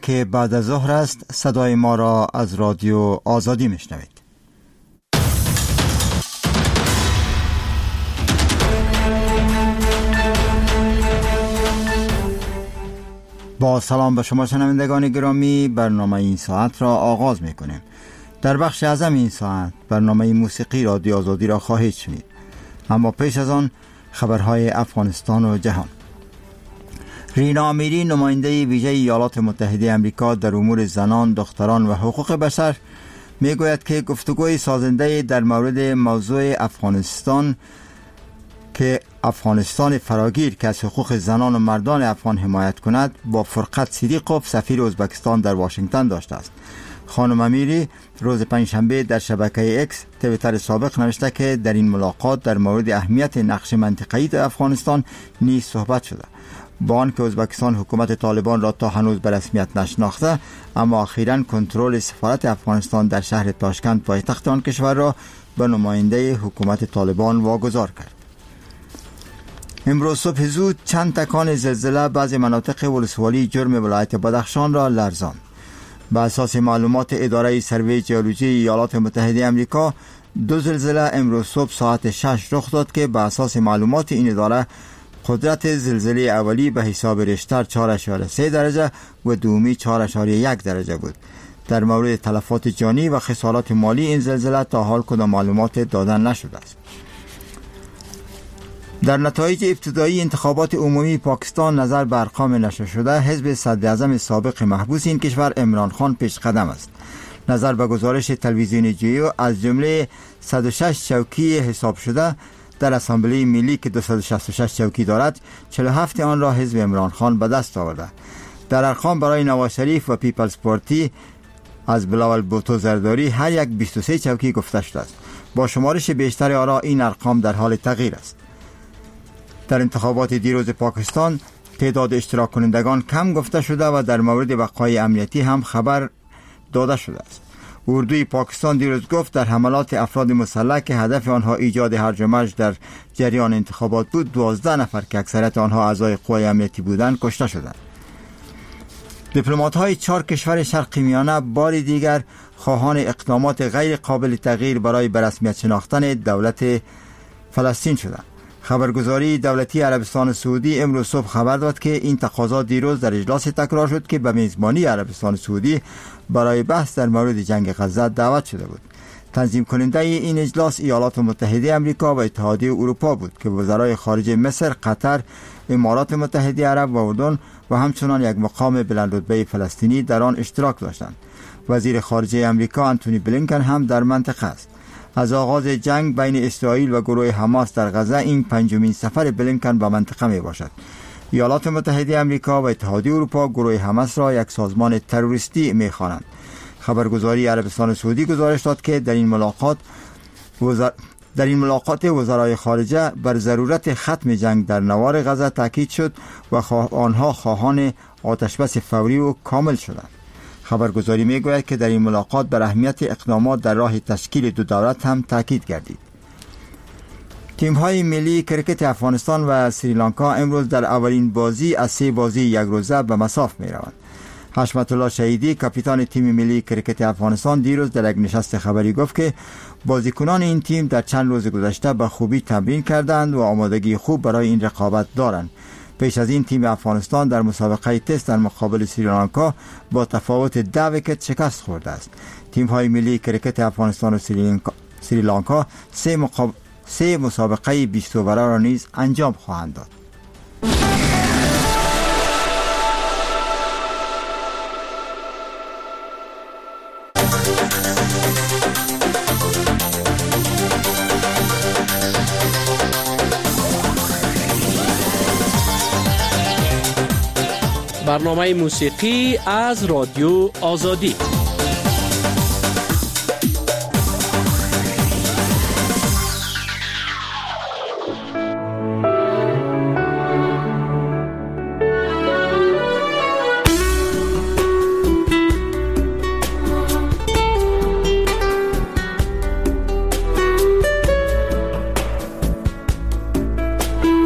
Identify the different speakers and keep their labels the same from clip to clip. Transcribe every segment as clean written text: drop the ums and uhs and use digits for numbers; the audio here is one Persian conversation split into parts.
Speaker 1: که بعد از ظهر است. صدای ما را از رادیو آزادی میشنوید. با سلام به شما شنوندگان گرامی، برنامه این ساعت را آغاز میکنیم. در بخش اعظم این ساعت برنامه موسیقی رادیو آزادی را خواهید شنید، اما پیش از آن خبرهای افغانستان و جهان. رینا امیری، نماینده ویژه ایالات متحده آمریکا در امور زنان، دختران و حقوق بشر، میگوید که گفتگوی سازنده در مورد موضوع افغانستان که افغانستان فراگیر که از حقوق زنان و مردان افغان حمایت کند با فرقت صدیقوف، سفیر ازبکستان در واشنگتن داشته است. خانم امیری روز پنجشنبه در شبکه اکس توییتر سابق نوشته که در این ملاقات در مورد اهمیت نقش منطقه‌ای در افغانستان نیز صحبت شده. با آنکه ازبکستان حکومت طالبان را تا هنوز به رسمیت نشناخته، اما اخیراً کنترل سفارت افغانستان در شهر تاشکند پایتخت آن کشور را به نماینده حکومت طالبان واگذار کرد. امروز صبح زود چند تکان زلزله بعضی مناطق ولسوالی جرم ولایت بدخشان را لرزاند. به اساس معلومات اداره سروی ژئولوژی ایالات متحده آمریکا، 2 زلزله امروز صبح ساعت 6 رخ داد که به اساس معلومات این اداره قدرت زلزله اولی به حساب ریشتر 4.3 درجه و دومی 4.1 درجه بود. در مورد تلفات جانی و خسارات مالی این زلزله تا حال کدام معلومات دادن نشده است. در نتایج ابتدایی انتخابات عمومی پاکستان نظر به ارقام نشر شده، حزب صدراعظم سابق محبوس این کشور عمران خان پیش قدم است. نظر به گزارش تلویزیون جیو، از جمله 106 چوکی حساب شده در اسامبلی ملی که 266 چوکی دارد، 47 آن را حزب عمران خان به دست آورده. در ارقام برای نواز شریف و پیپلز پارتی از بلاول بوتو زرداری هر یک 23 چوکی گفته شده است. با شمارش بیشتر آرا این ارقام در حال تغییر است. در انتخابات دیروز پاکستان تعداد اشتراک کنندگان کم گفته شده و در مورد بقای امنیتی هم خبر داده شده است. اردوی پاکستان دیروز گفت در حملات افراد مسلح که هدف آنها ایجاد هرج و مرج در جریان انتخابات بود، 12 نفر که اکثریت آنها اعضای قوای امنیتی بودند کشته شدند. دیپلمات‌های 4 کشور شرق میانه بار دیگر خواهان اقدامات غیر قابل تغییر برای به رسمیت شناختن دولت فلسطین شدند. خبرگزاری دولتی عربستان سعودی امروز صبح خبر داد که این تقاضا دیروز در اجلاس تکرار شد که به میزبانی عربستان سعودی برای بحث در مورد جنگ غزه دعوت شده بود. تنظیم کننده این اجلاس ایالات متحده آمریکا و اتحادیه اروپا بود که وزرای خارجه مصر، قطر، امارات متحده عرب و اردن و همچنان یک مقام بلندرتبه فلسطینی در آن اشتراک داشتند. وزیر خارجه آمریکا انتونی بلینکن هم در منطقه است. از آغاز جنگ بین اسرائیل و گروه حماس در غزه این 5مین سفر بلینکن به منطقه می باشد. ایالات متحده آمریکا و اتحادیه اروپا گروه حماس را یک سازمان تروریستی می خوانند. خبرگزاری عربستان سعودی گزارش داد که در این ملاقات وزرای خارجه بر ضرورت ختم جنگ در نوار غزه تاکید شد و آنها خواهان آتشبس فوری و کامل شدند. خبرگزاری میگوید که در این ملاقات بر اهمیت اقدامات در راه تشکیل 2 دولت هم تاکید گردید. تیم‌های ملی کرکت افغانستان و سریلانکا امروز در اولین بازی از 3 بازی یک روزه به مصاف می‌روند. حشمت الله شهیدی، کاپیتان تیم ملی کرکت افغانستان، دیروز در یک نشست خبری گفت که بازیکنان این تیم در چند روز گذشته به خوبی تمرین کردند و آمادگی خوب برای این رقابت دارند. پیش از این تیم افغانستان در مسابقه تست در مقابل سریلانکا با تفاوت 10 ویکت شکست خورده است. تیم‌های ملی کرکت افغانستان و سریلانکا 3 مسابقه 20 اووره را نیز انجام خواهند داد.
Speaker 2: برنامه موسیقی از رادیو آزادی.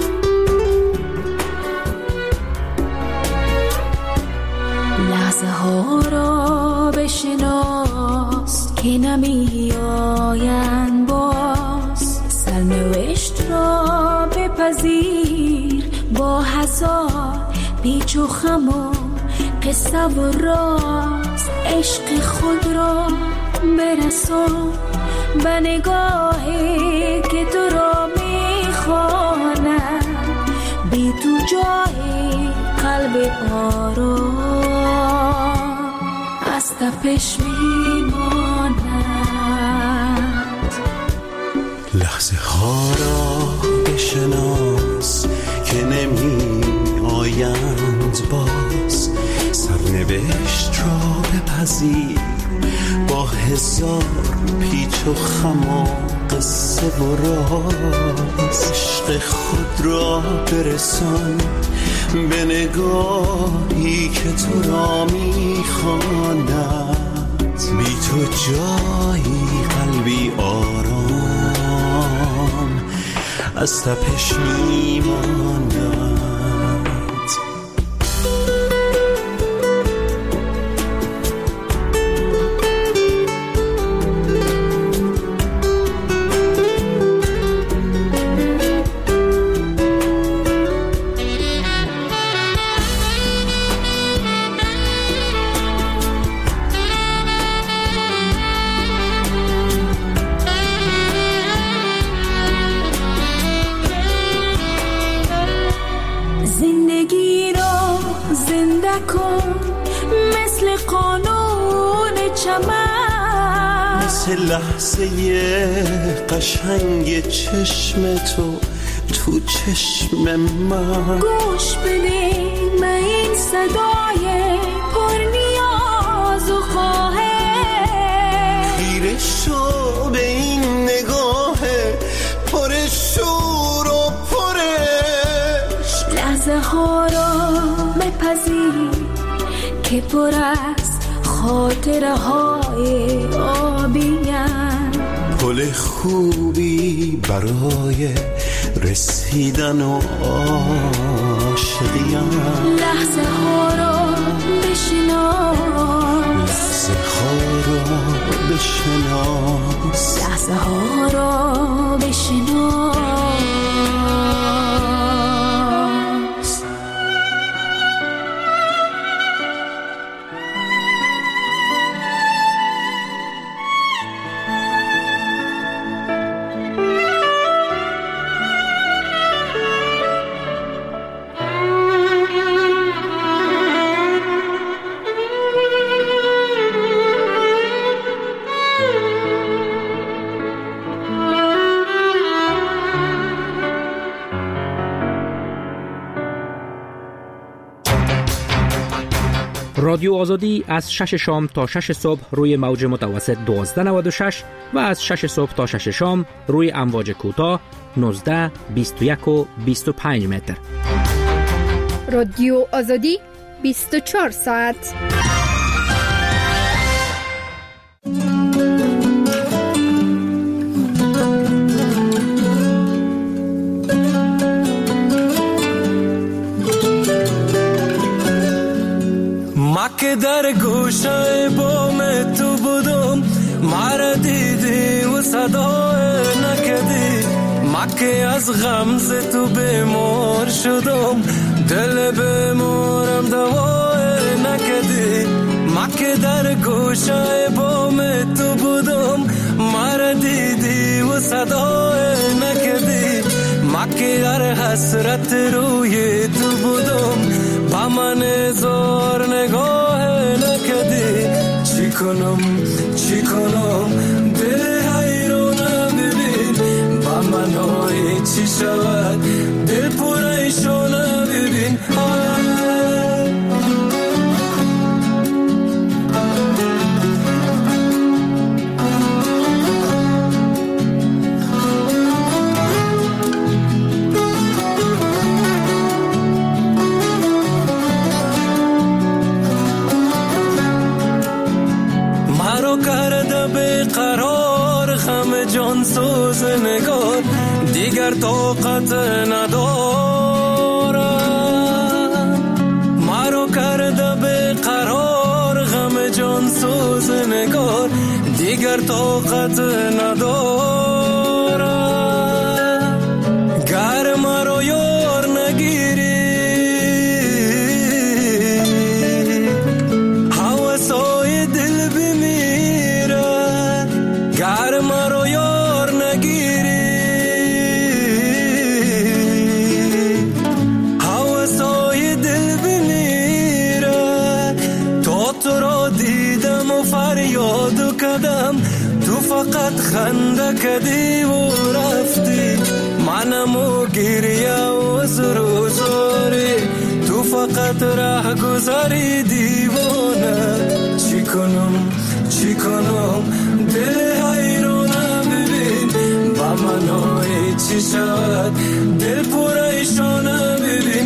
Speaker 3: لحظه ها ها را بشناس که نمی آیند باز، سرنوشت را بپذیر با هزار پیچ و خم و قصه و راز. عشق خود را برسان به نگاهی که تو را میخواند، بی تو جای قلب آرام از تپش میماند.
Speaker 4: لحظه ها را بشناس که نمی آیند باز، سرنوشت را بپذیر با هزار پیچ و خم و قصه و راز. عشق خود را برسان به نگاهی که تو را میخواند، بی تو جایی قلبی آرام از تپش میماند.
Speaker 3: زندگی را زنده کن مثل قانون چمن،
Speaker 4: مثل لحظه قشنگ چشم تو تو چشم من.
Speaker 3: گوش بده به این صدای پر نیاز و خواهش،
Speaker 4: خیره شو به این نگاه پر شور و پرش.
Speaker 3: لحظه ها را بپذیر که پر از خاطره های آبی‌اند،
Speaker 4: پل خوبی برای رسیدن و عاشقی‌اند.
Speaker 3: لحظه ها را بشناس،
Speaker 4: لحظه ها را بشناس،
Speaker 3: لحظه ها را بشناس.
Speaker 2: رادیو آزادی از 6 شام تا 6 صبح روی موج متوسط 1296 و از 6 صبح تا 6 شام روی امواج کوتاه 19، 21 و 25 متر.
Speaker 5: رادیو آزادی 24 ساعت.
Speaker 6: که در گوشه بام تو بودم، مرا دیدی و صدا نکردی. ما که از غمز تو بیمار شدم، دل بیمارم دوا نکردی. ما که در گوشه بام تو بودم، مرا دیدی و صدا نکردی. ما که در حسرت روی تو بودم، با من زار نگاه نکردی. چی کنم دل حیرانه ببین، با من های چی شود دل پریشانه ببین. جان سوز نگار دیگر طاقت ندارم، مرا کرده به قرار جان سوز نگار دیگر طاقت ندارم. گر مرا یار نگیری هوسای دل بمیرد. گر مرا یار نگیری هوسای دل بمیرد. تا تو را دیدم و فریاد کردم تو فقط خنده کردی و رفتی. منم و گریه و زروزاری تو فقط ره گذاری دیوانه. چی کنم دل حیرانه ببین با منای چی شد دل پریشانه ببین.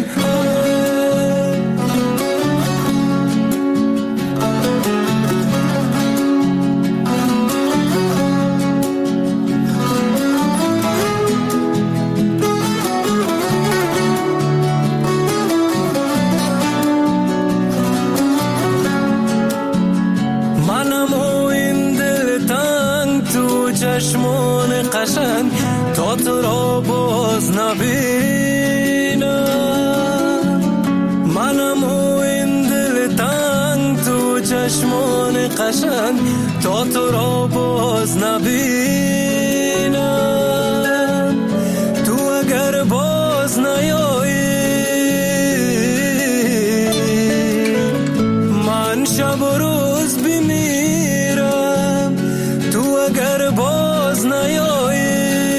Speaker 6: چشمان قشنگ تا تو را باز نبینم. منم و این دل تنگ تو چشمان قشنگ تا تو را باز نبینم. تو اگر باز نیایی من شب و روز بمیرم. تو اگر باز نیایی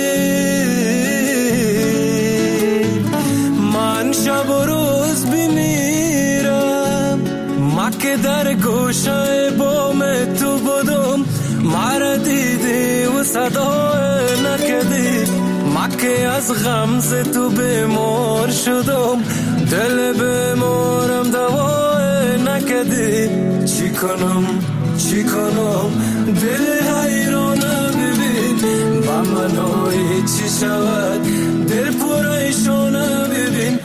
Speaker 6: من شب و روز بمیرم. مکه در گوشه بام تو بودم مرا دیدی و صدا نکدی. مکه از غمز تو بیمار شدم دل بیمارم دوا نکدی. چی کنم دل حیرانه ببین با منای چی شود دل پریشانه ببین.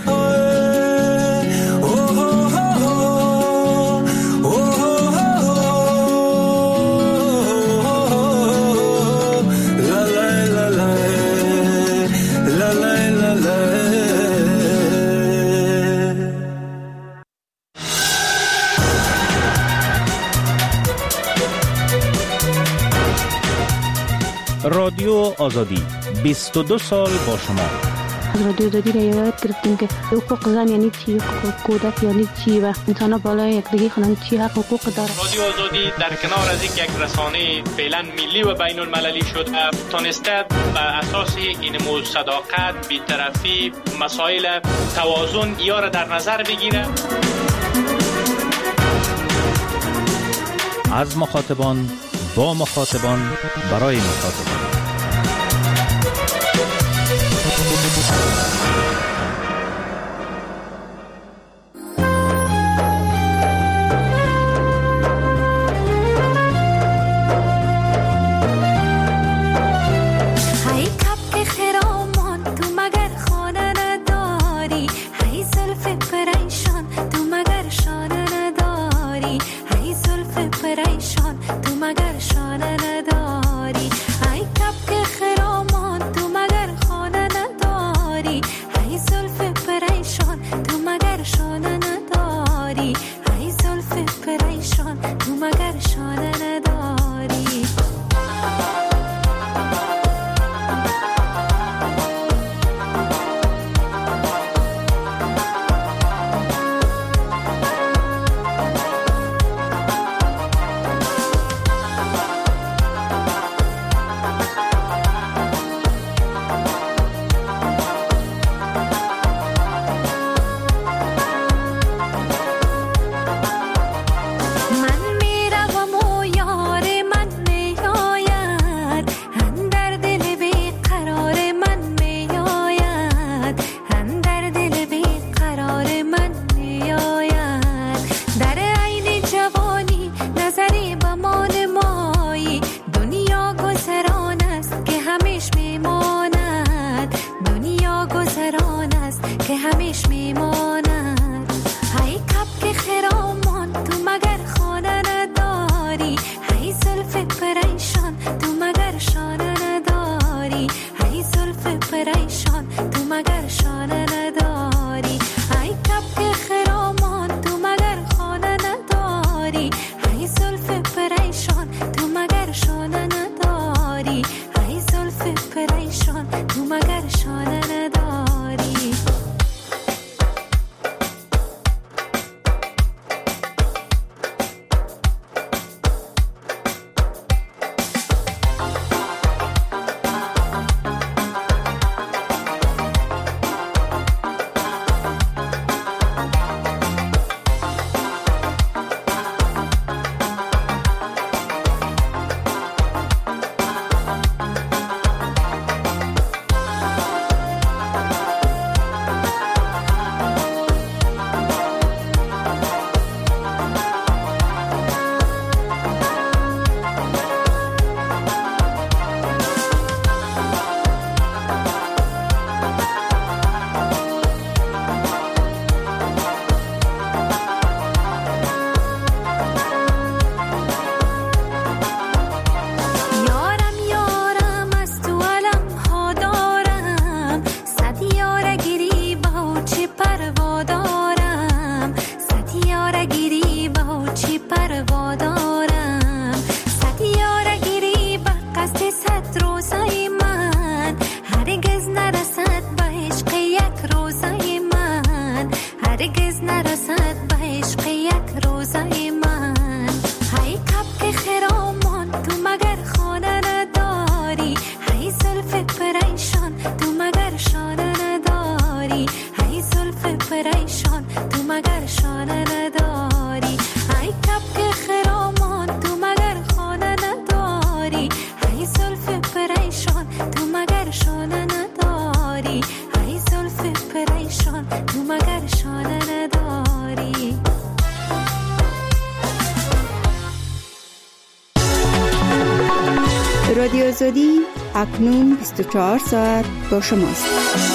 Speaker 7: رادیو آزادی 22 سال با شما.
Speaker 8: از رادیو آزادی را یاد گرفتیم که حقوق زن یعنی چی، حقوق کودک یعنی چی و انسان بالای یکدیگه خوانند چی حقوق داره.
Speaker 9: رادیو آزادی در کنار از یک رسانه فعلا ملی و بین المللی شد تونسته بر اساس این صداقت، بی‌طرفی، مسائل توازن یا را در نظر بگیره.
Speaker 7: از مخاطبان با مخاطبان برای مخاطبان.
Speaker 5: رادیو آزادی اکنون 24 ساعت با شماست.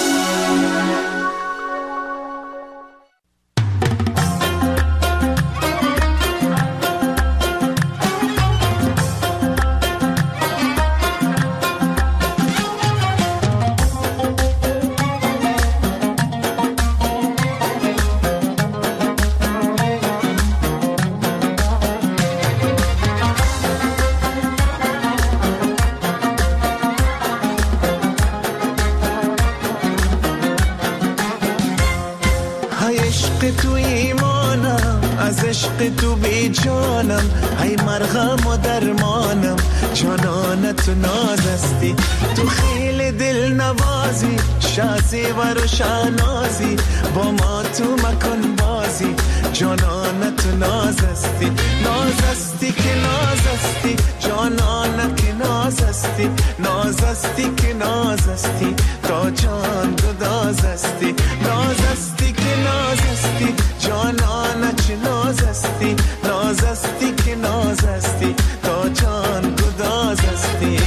Speaker 4: تو ایمانم، از عشق تو بی جانم، ای مرهم و درمانم، جانانه تو نازستی، تو خیل دل نوازی، شازی و روشنازی، با ما تو مکن بازی، جانانه تو نازستی، نازستی که نازستی، جانانه که نازستی، نازستی که نازستی، تا جان گدازستی، نازستی که نازستی، جانانه چه نازستی، نازستی که نازستی، تا جان گدازستی.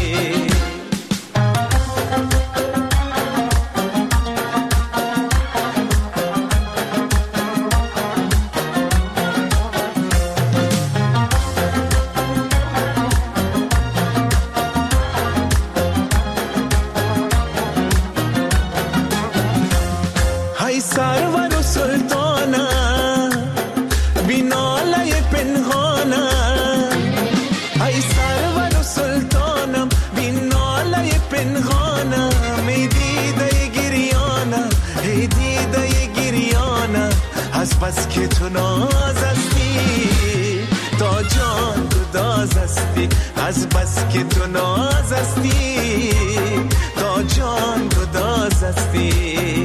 Speaker 4: سرور و سلطانه بی ناله پنهانه، ای سرور و سلطانم بی ناله پنهانه، می دیده گریانه، ای دیده گریانه، از بس که تو نازستی، تا جان گدازستی، از بس که تو نازستی، تا جان گدازستی.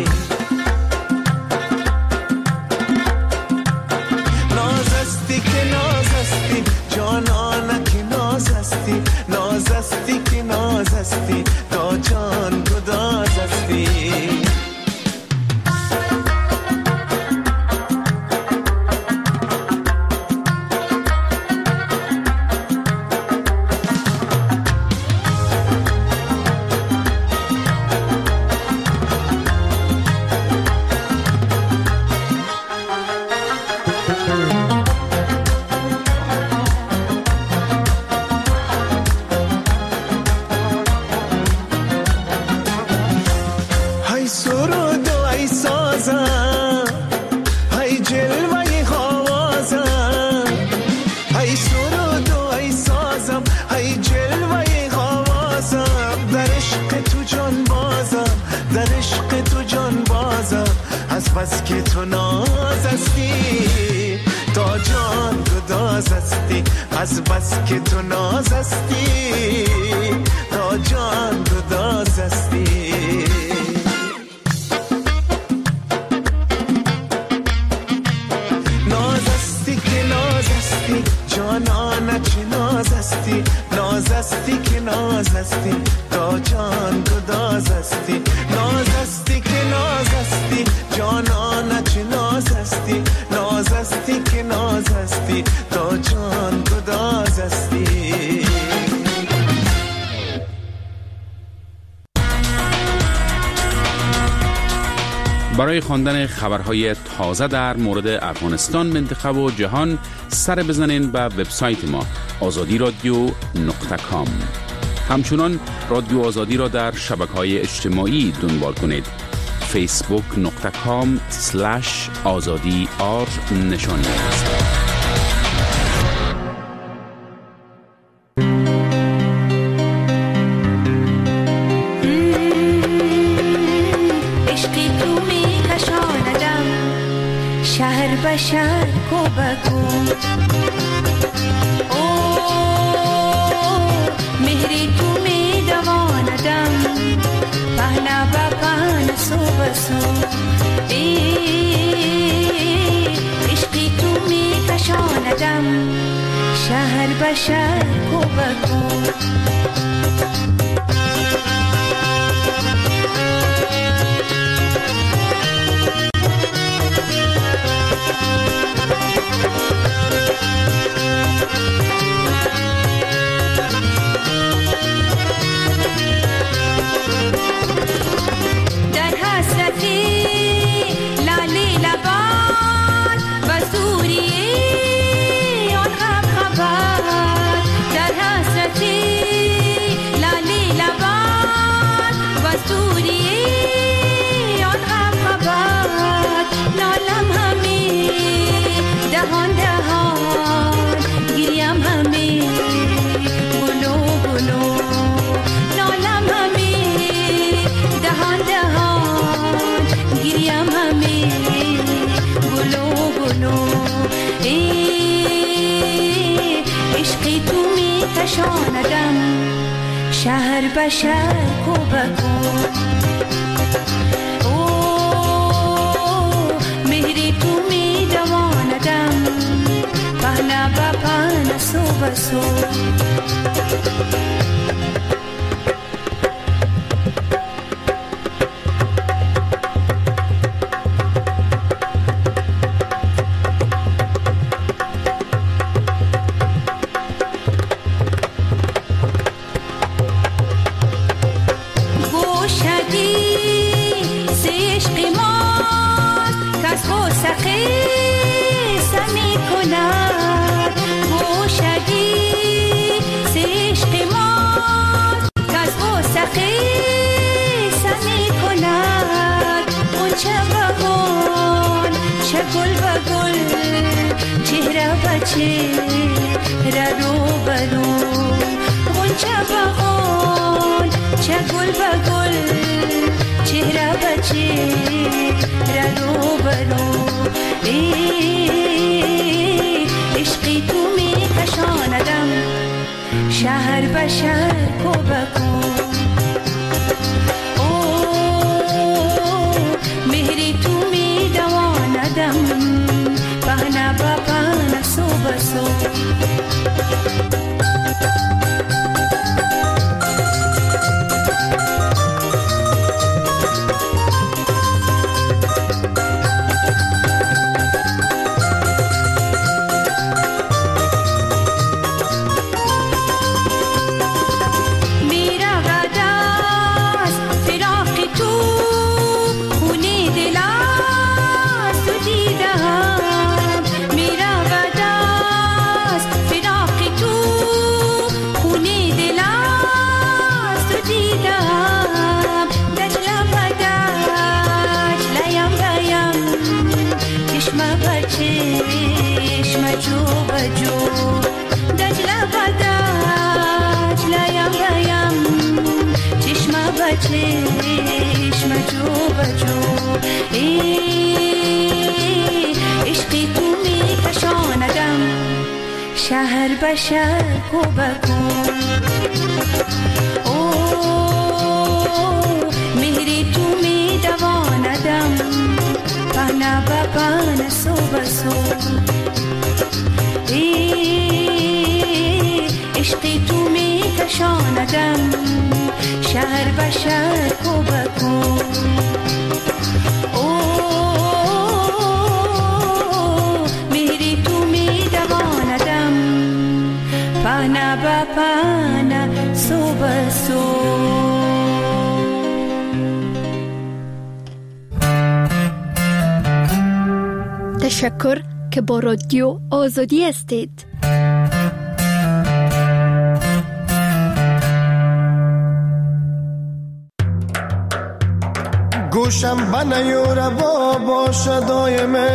Speaker 4: نازستی که نازستی، جانانه که نازستی، نازستی که نازستی، تا جان گدازستی. بس که تو نازستی، تا جان گدازستی، از بس که تو نازستی، تا جان گدازستی. نازستی که نازستی، جانانه چه نازستی، نازستی که نازستی، تا جان گدازستی، نازستی که نازستی، جانانه چه نازستی، نازستی که نازستی، تا جان گدازستی.
Speaker 10: برای خواندن خبرهای تازه در مورد افغانستان، منطقه و جهان سر بزنین به وبسایت ما azadi.radio.com. همچنان رادیو آزادی را در شبکه‌های اجتماعی دنبال کنید. facebook.com/azadi_r نشانی است.
Speaker 3: شهر به شهر کو بکو مهری تو می دواندم پهنا با پهن سو بسو عشقی تو می کشاندم شهر به شهر کو بکو عشقی تو می کشاندم شهر به شهر کوبکو مهری تو می دواندم پهنه به پهنه سو به سو عشقی تو می کشاندم شهر به شهر کوبکو مهری تو می دواندم پهنه به پهنه سو به سو چشم جو بجو عشقی تو می کشاندم شهر به شهر کوبکو مهری تو می دواندم پهنه به پهنه سو به سو عشقی تو می کشاندم شهر به شهر کوبکو مهری تو می دواندم پهنه به پهنه سو به سو
Speaker 11: تشکر که با رادیو آزادی هستید.
Speaker 12: گوشم بنیور با باشه دایمه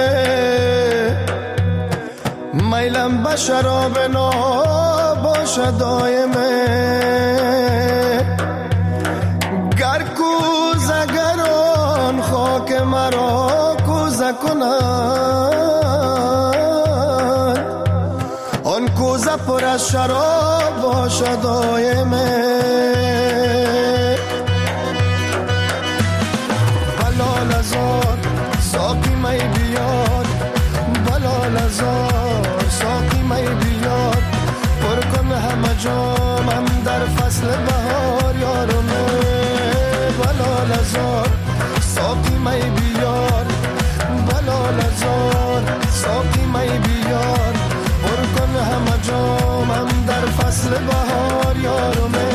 Speaker 12: میلم به شراب نا باشه دایمه گر کوزه گران خاک مرا کوزه کنند آن کوزه پر از شراب باشه دایمه ساقی می بیار بلال ازار ساقی می بیار پر کن همه جامم در فصل بهار یارمه بلال ازار ساقی می بیار بلال ازار ساقی می بیار پر کن همه جامم در فصل بهار یارمه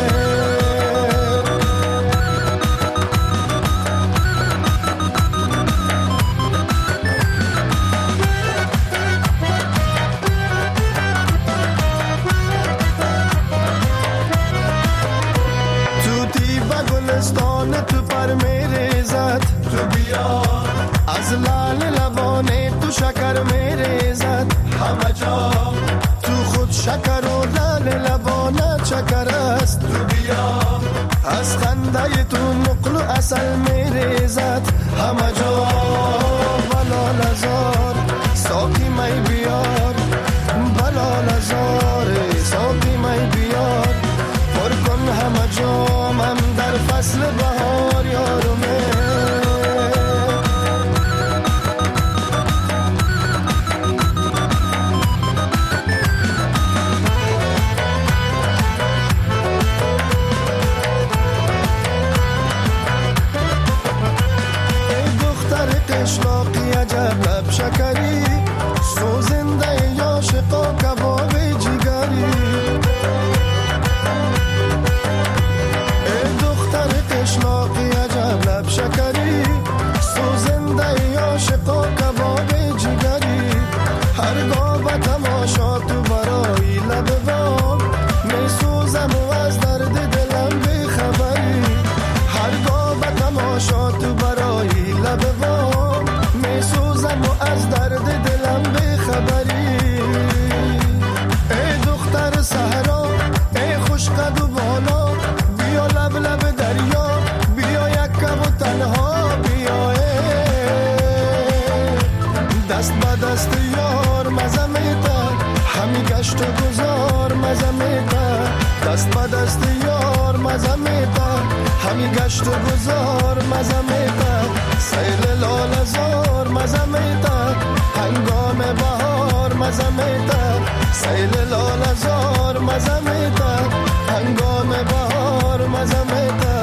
Speaker 12: تو پر میریزد تو بیا از لال لبانه تو شکر میریزد همه جا تو خود شکر و لال لبانه شکر است تو بیا از خنده تو نقل و عسل میریزد همه جا بلال ازار ساقی می بیار بلال ازار گشت و گذار مزه میده دست به دست یار مزه میده همی گشت و گذار مزه میده سیل لال زار مزه میده هنگام بهار مزه میده سیل لال زار مزه میده هنگام بهار مزه میده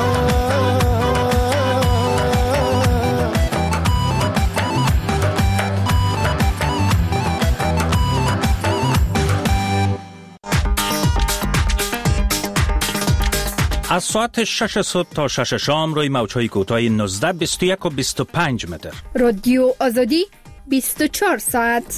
Speaker 7: از ساعت 6 صبح تا 6 شام روی موج‌های کوتاه 19 21 و 25 متر.
Speaker 11: رادیو آزادی 24 ساعت.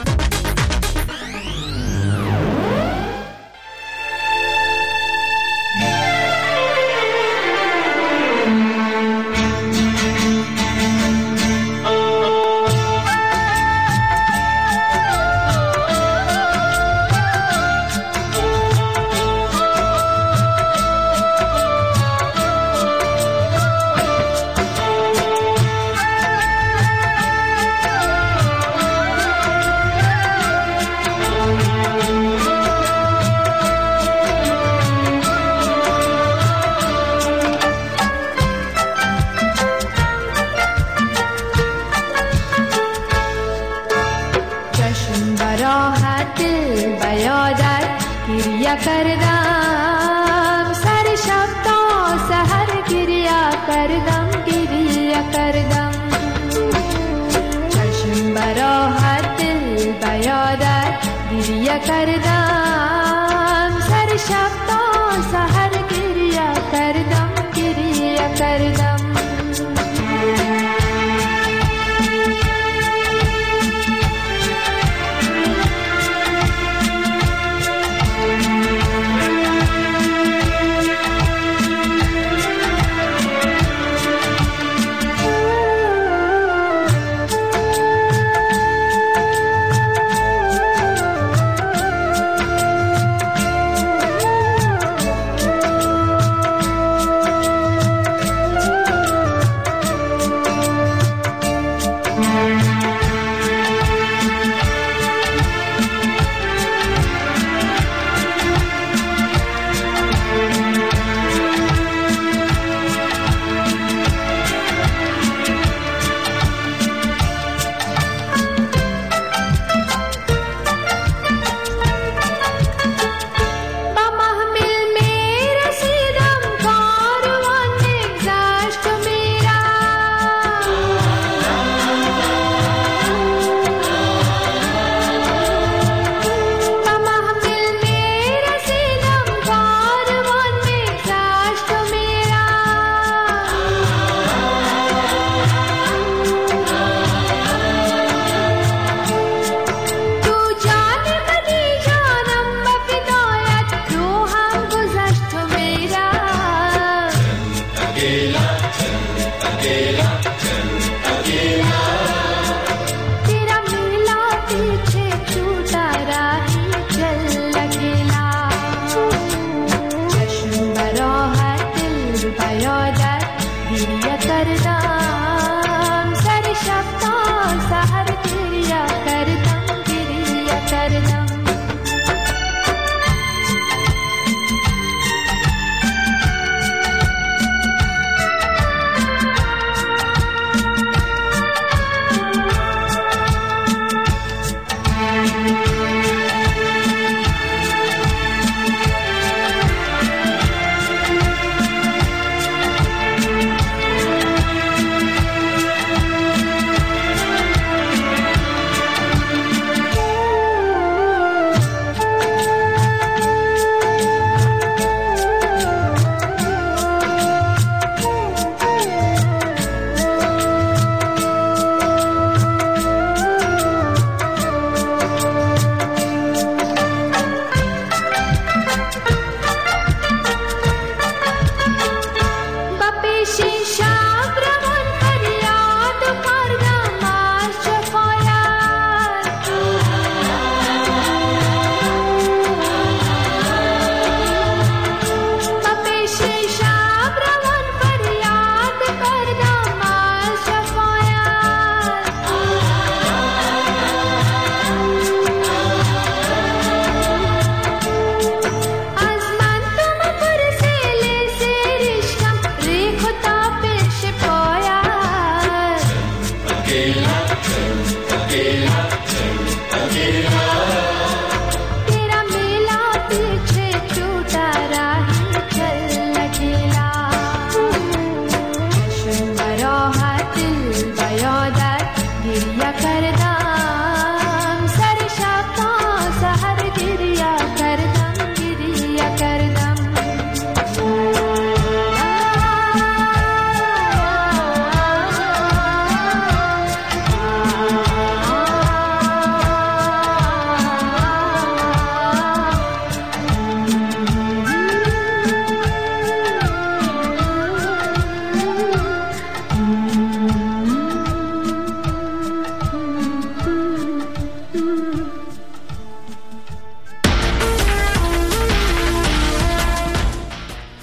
Speaker 3: کردم سر شب تا سحر گریه کردم گریه کردم چشم براحت دل بیادت گریه کردم سر شب تا سحر گریه کردم گریه کردم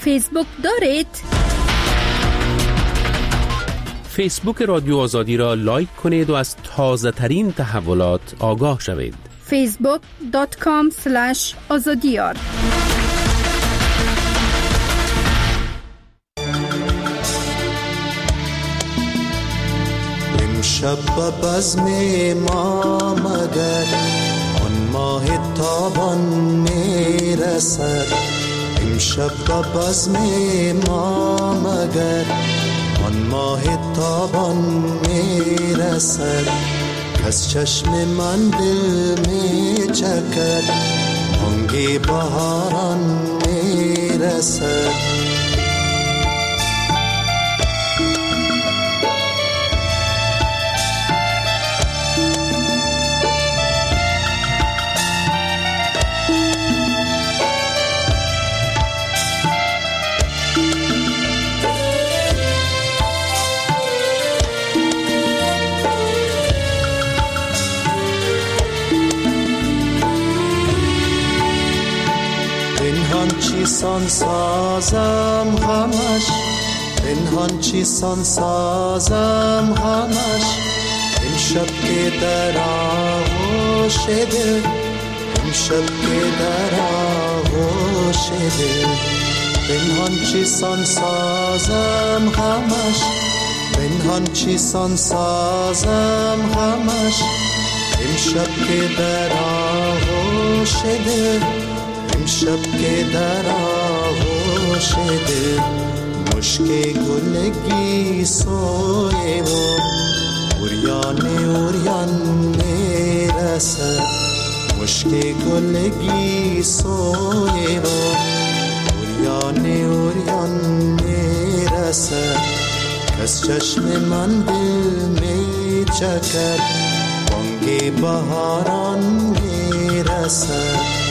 Speaker 11: فیسبوک دارید؟
Speaker 10: فیسبوک رادیو آزادی را لایک کنید و از تازه ترین تحولات آگاه شوید.
Speaker 11: facebook.com/azadiyar.
Speaker 4: امشب به بزم ما مگر آن ماه تابان میرسد. امشب به بزم ما مگر آن ماه تابان میرسد. از چشم من دل میچکد بانگ بهاران میرسد. چیسان سازم همش، پنهان چیسان سازم همش. امشب که در آغوش دل، امشب که در آغوش دل. پنهان چیسان سازم همش، پنهان چیسان سازم همش. امشب که در آغوش دل، امشب که در آغوش دل. مشک گلگی سوی و اوریان اوریان میرسد. مشک گلگی سوی و اوریان اوریان میرسد. از چشم من دل میچکد بانگ بهاران میرسد.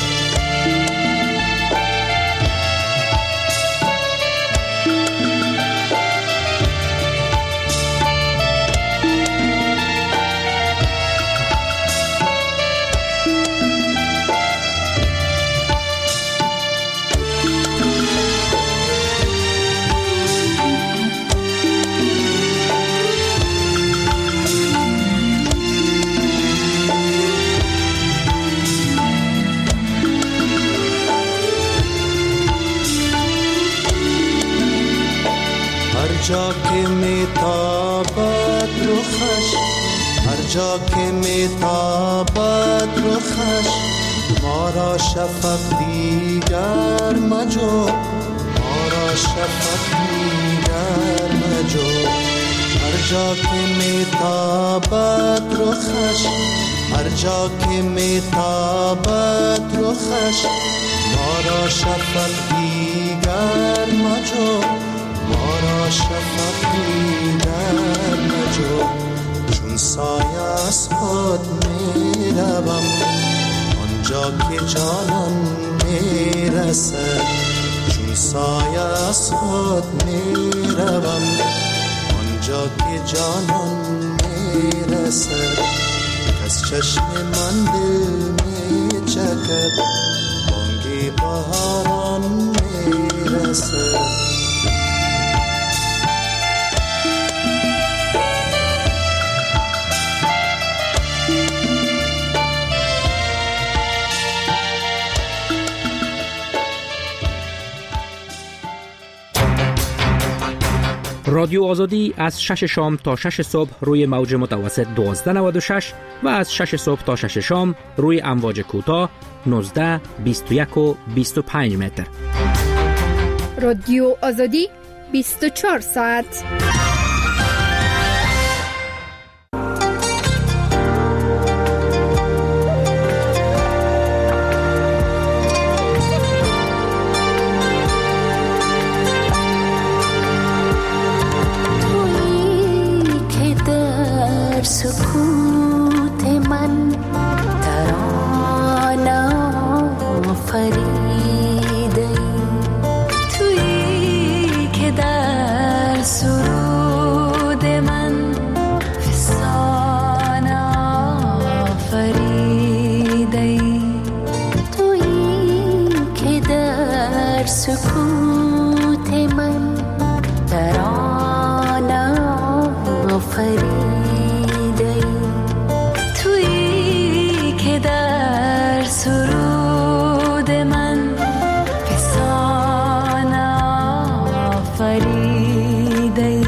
Speaker 4: هر جا که میتابد رخش، هر جا که میتابد رخش. ما را شفق دیگر مجو، ما را شفق دیگر مجو. هر جا که میتابد رخش، هر جا که میتابد رخش. ما را شفق دیگر مجو، ما را شفق دیگر مجو. چون سایه از خود میروم آنجا که جانان میرسد. چون سایه از خود میروم آنجا که جانان میرسد. از چشم من دل میچکد بانگ بهاران میرسد.
Speaker 2: رادیو آزادی از 6 شام تا 6 صبح روی موج متوسط 1296 و از 6 صبح تا 6 شام روی امواج کوتاه 19، 21 و 25 متر.
Speaker 11: رادیو آزادی 24 ساعت.
Speaker 3: سکوت من ترانه فریده، تویی که در سرود من فسانه فریده، تویی که در سکوت من ترانه آفریده ای، تویی که در سرود من فسانه آفریده ای.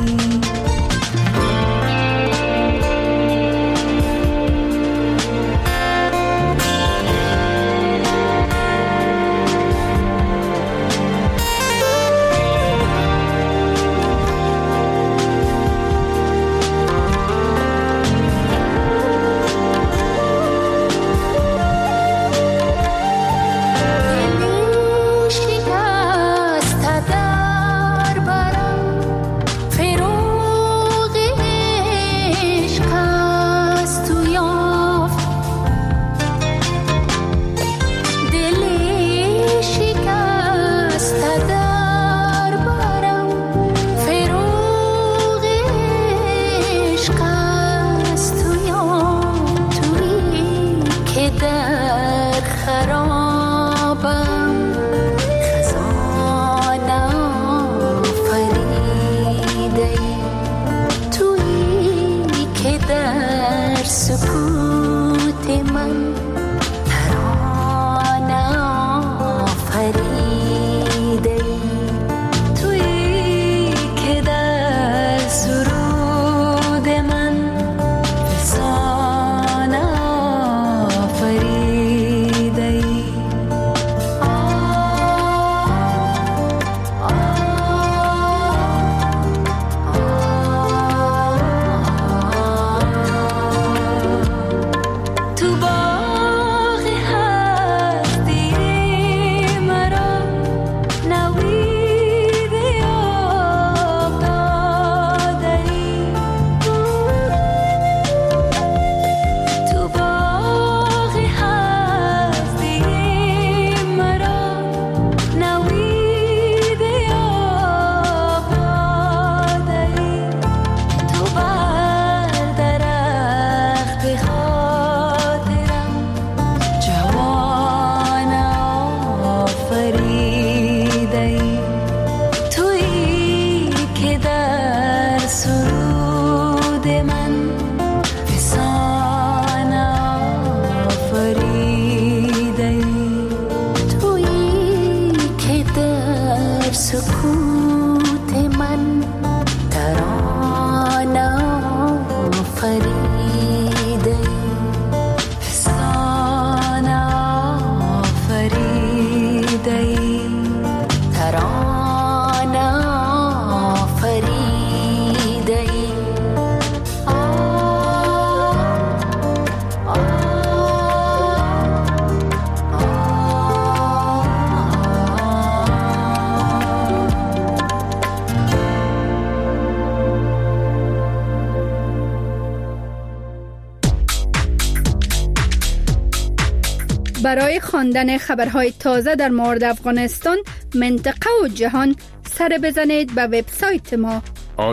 Speaker 11: برای خواندن خبرهای تازه در مورد افغانستان، منطقه و جهان سر بزنید به وبسایت ما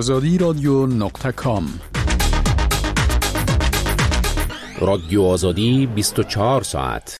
Speaker 13: azadiradyo.com.
Speaker 2: رادیو آزادی 24 ساعت.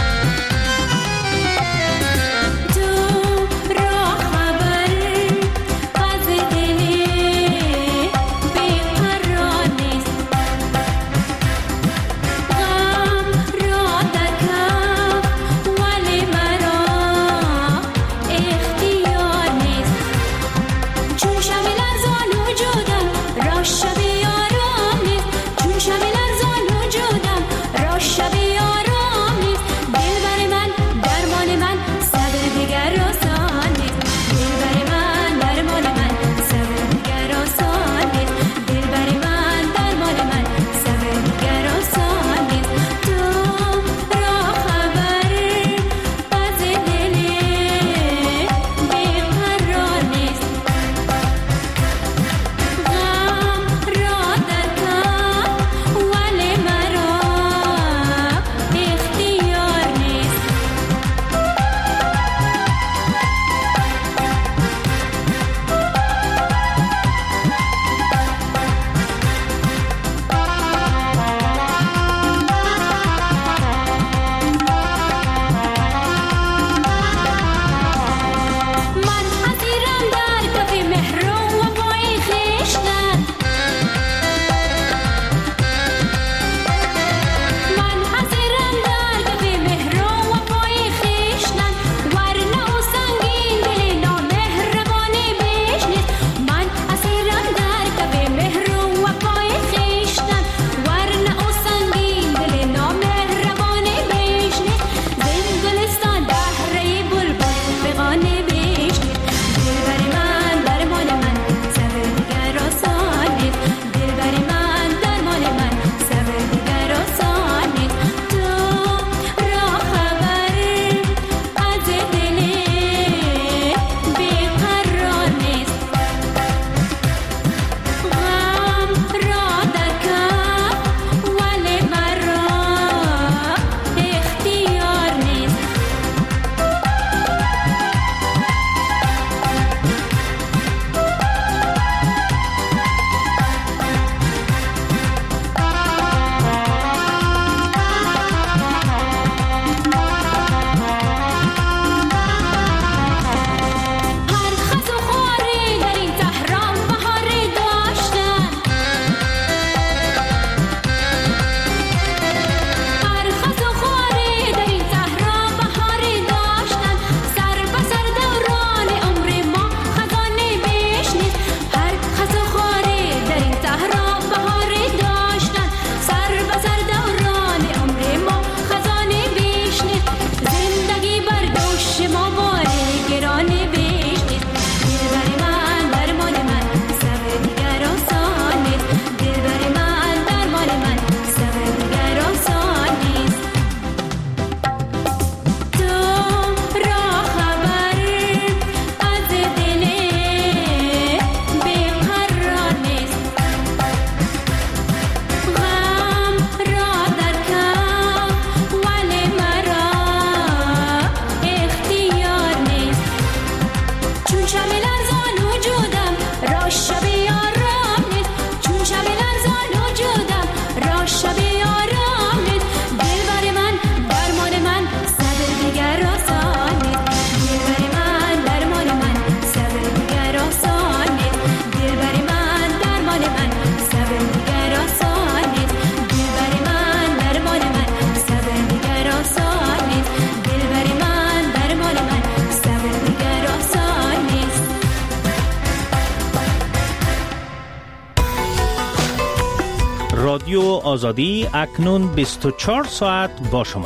Speaker 7: آزادی اکنون 24 ساعت با شما.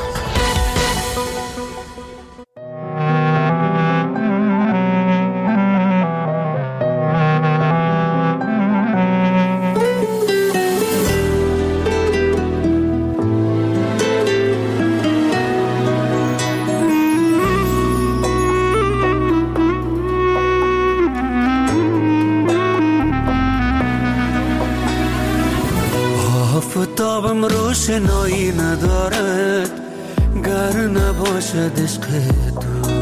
Speaker 4: آفتابم روشنایی ندارد گر نباشد عشق تو.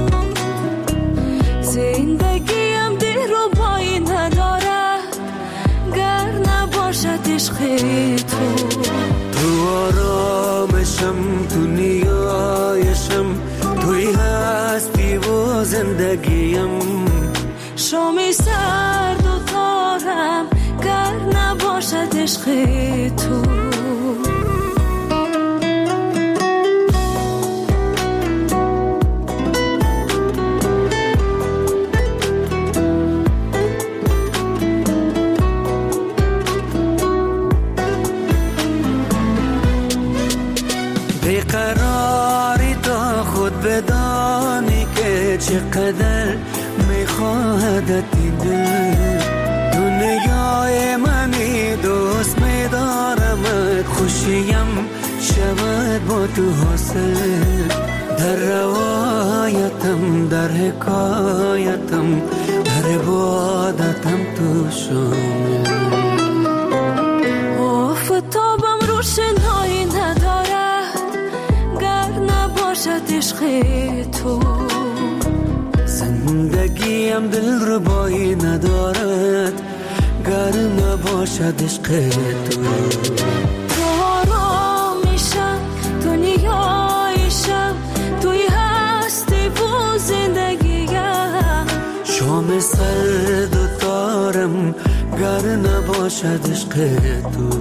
Speaker 3: زندگیم دلربایی ندارد گر نباشد عشق تو.
Speaker 4: تو آرامشم، تو نیایشم، توی هستی و زندگیم.
Speaker 3: شامی سرد و تارم گر نباشد عشق تو.
Speaker 4: بیقراری تا خود بدانی که چقدر میخواهدت این دل. دنیای منی دوست میدارمت، خوشیم شود با تو حاصل. در روایتم، در حکایتم، در عبادتم تو شامل.
Speaker 3: آفتابم روشنایی ندارد گر نباشد عشق تو.
Speaker 4: زندگیم دلربایی ندارد گر نباشد عشق تو.
Speaker 3: تو آرامیشم، تو نیایشم، توی هستی و زندگیم.
Speaker 4: شام سرد و تارم گر نباشد عشق تو.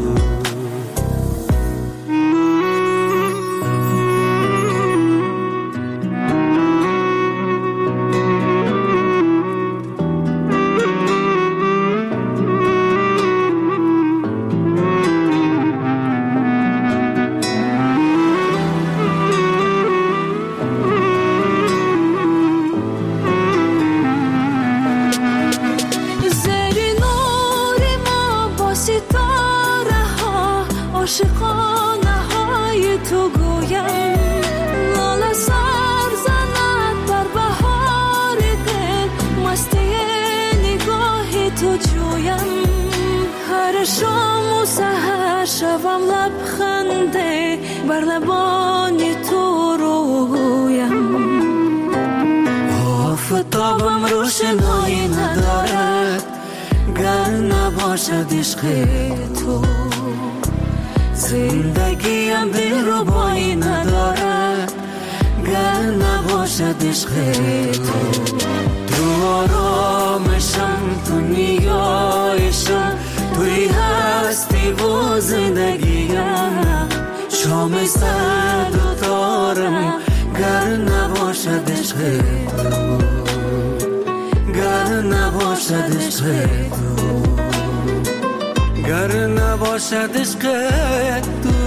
Speaker 3: عاشقانه های تو گویم، لاله سر زند در بهار دل، مستی نگاه تو جویم. هر شام و سحر شوم لبخنده بر لبان تو رویم.
Speaker 4: آفتابم روشنایی ندارد گر نباشد عشق تو. زندگیم دلربایی ندارد گر نباشد عشق تو. تو آرامشم، تو نیایشم، توی هستی و زندگیم. شام سرد و تارم گر نباشد عشق تو. گر نباشد عشق تو. گر نباشد عشق تو.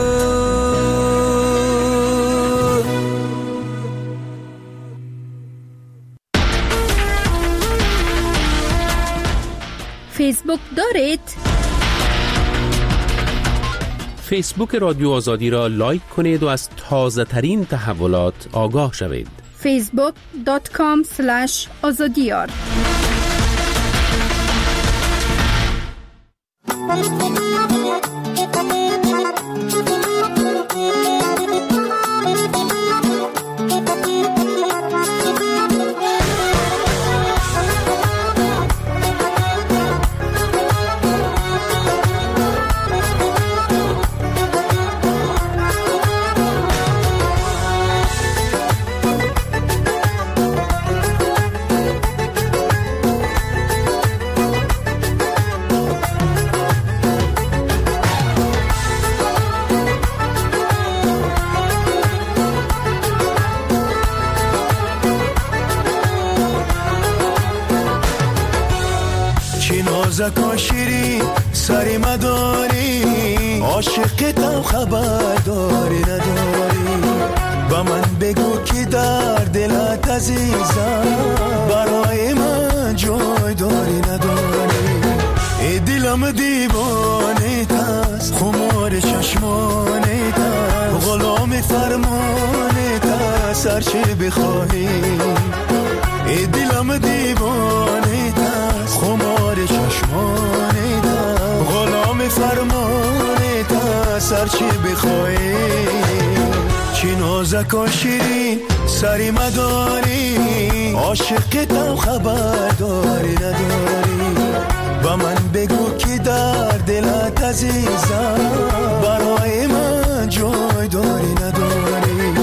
Speaker 11: فیسبوک دارید؟
Speaker 10: فیسبوک رادیو آزادی را لایک کنید و از تازه ترین تحولات آگاه شوید.
Speaker 11: facebook.com/azadiyar.
Speaker 12: زکا شیری سری مداری عاشقتم خبرداری نداری با من بگو که در دلت عزیزم برای من جای داری نداری ای دلم دیوانه تست خمار چشمانه تست غلام فرمانه تست هرچی بخواهی ای دلم دیوانه تست خمار چشمانه تست غلام فرمانه تست هرچی بخواهی چی نازک و شیرین سری مداری عاشقتم خبرداری نداری با من بگو که در دلت عزیزم برای من جای داری نداری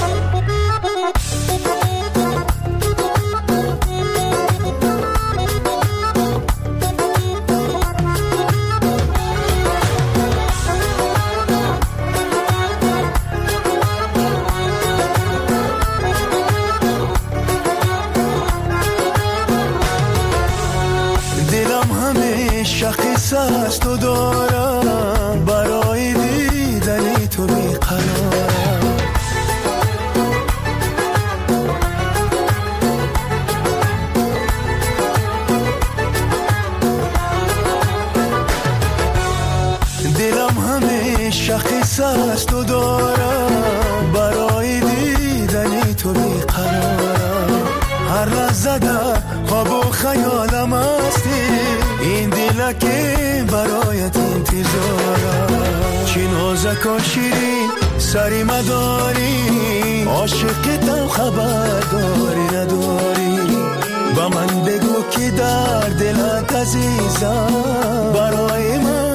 Speaker 12: قصه تو دارم برای دیدنی تو بیقرارم دلم همیشه قصه تو دارم برای دیدنی تو بیقرارم هر لحظه در خواب و خیالم هستی این دل که برایت انتظارم چی نازک و شیرین سری مداری عاشقتم خبرداری نداری با من بگو که در دلت عزیزم برای من